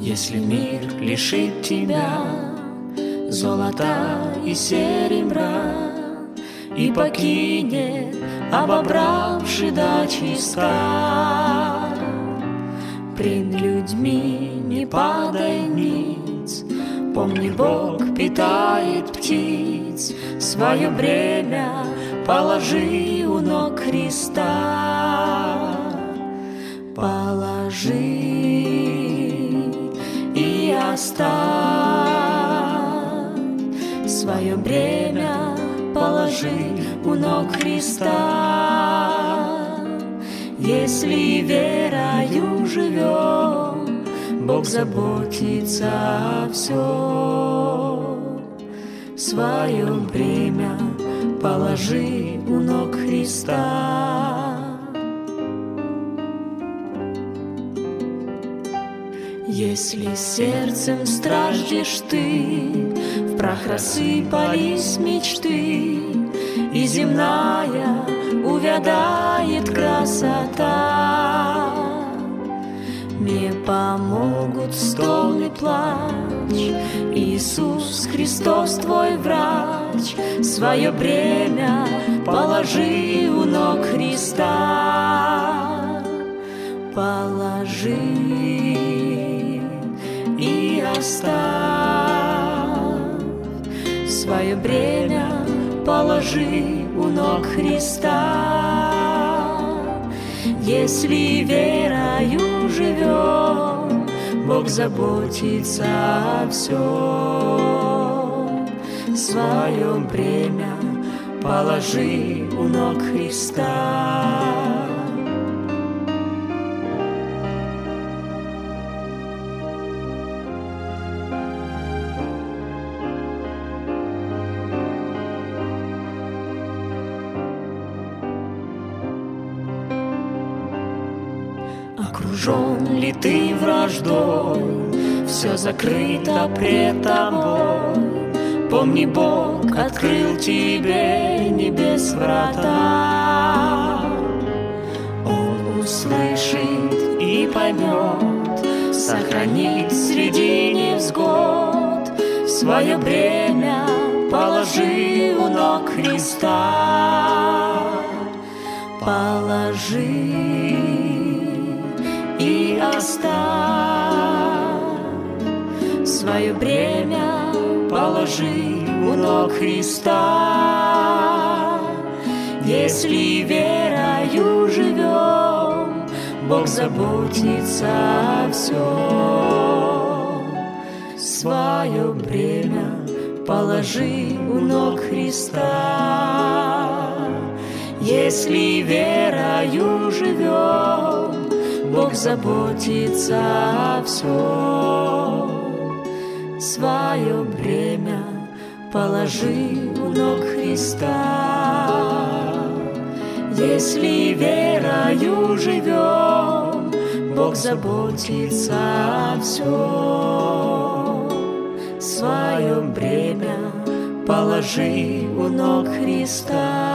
Если мир лишит тебя золота и серебра и покинет, обобравши до чиста, пред людьми не падай ниц, помни, Бог питает птиц, свое бремя положи у ног Христа. Положи и оставь свое бремя, положи у ног Христа. Если верою живем, Бог заботится о всем. Свое бремя положи у ног Христа. Если сердцем страждешь ты, в прах рассыпались мечты, и земная увядает красота. Не помогут стон и плач, Иисус Христос твой врач, свое бремя положи у ног Христа. Положи и оставь свое бремя, положи у ног Христа. Если верою живем, Бог заботится о всем. Свое бремя положи у ног Христа. Окружен ли ты враждой, все закрыто пред тобой. Помни, Бог открыл тебе небес врата. Он услышит и поймет, сохранит среди невзгод. Свое бремя положи у ног Христа. Положи и оставь свое бремя, положи у ног Христа. Если верою живем, Бог заботится о всем. Свое бремя положи у ног Христа. Если верою живем, Бог заботится о всем. Свое бремя положи у ног Христа. Если верою живем, Бог заботится о всем. Свое бремя положи у ног Христа.